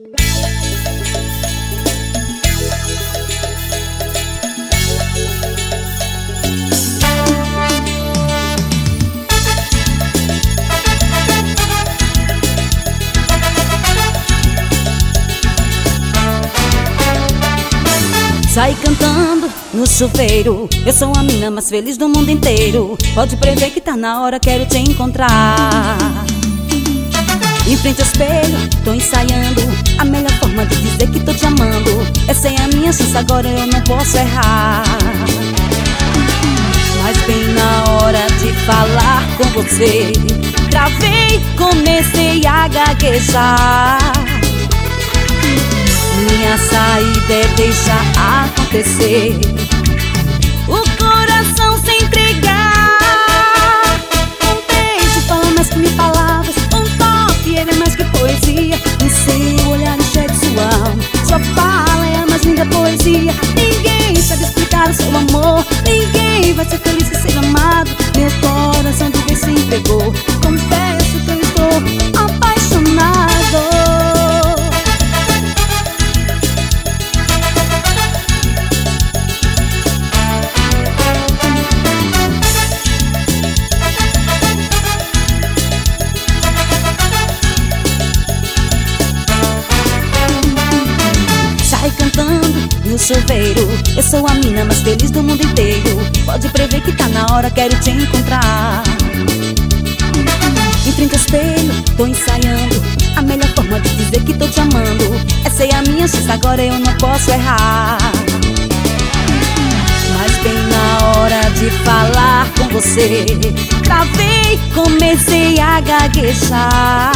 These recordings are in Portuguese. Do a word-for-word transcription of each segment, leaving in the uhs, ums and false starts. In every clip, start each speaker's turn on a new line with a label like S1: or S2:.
S1: Sai cantando no chuveiro, eu sou a mina mais feliz do mundo inteiro. Pode prever que tá na hora, quero te encontrar. Em frente ao espelho, tô ensaiando a melhor forma de dizer que tô te amando. Essa é a minha chance, agora eu não posso errar. Mas bem na hora de falar com você, travei, comecei a gaguejar. Minha saída é deixar acontecer, o coração se entregar. Um beijo fala mais que mil palavras, um toque é mais que poesia. O seu olhar enxerga sua alma, sua fala é a mais linda poesia. Ninguém sabe explicar o seu amor, ninguém vai ser feliz sem ser amado. Meu coração de vez se entregou, confesso que eu estou apaixonado. No chuveiro, eu sou a mina mais feliz do mundo inteiro. Pode prever que tá na hora, quero te encontrar. Em frente ao espelho, tô ensaiando a melhor forma de dizer que tô te amando. Essa é a minha chance, agora eu não posso errar. Mas bem na hora de falar com você, travei, comecei a gaguejar.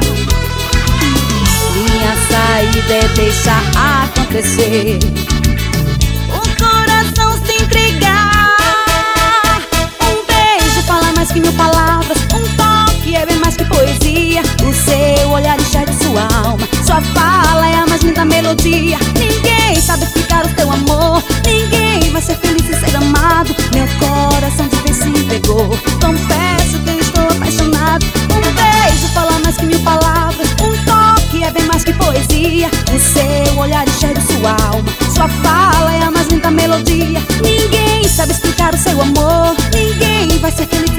S1: Minha saída é deixar acontecer, o coração se entregar. Um beijo fala mais que mil palavras, um toque é bem mais que poesia. O seu olhar enxerga sua alma, sua fala é a mais linda melodia. Ninguém sabe explicar o teu amor, ninguém vai ser feliz sem ser amado. Meu coração de vez se entregou, confesso que eu estou apaixonado. Um beijo fala mais que mil palavras, um toque é bem mais que poesia. O seu olhar enxerga sua alma, sua fala é a mais linda melodia. Ninguém sabe explicar o seu amor, ninguém vai ser feliz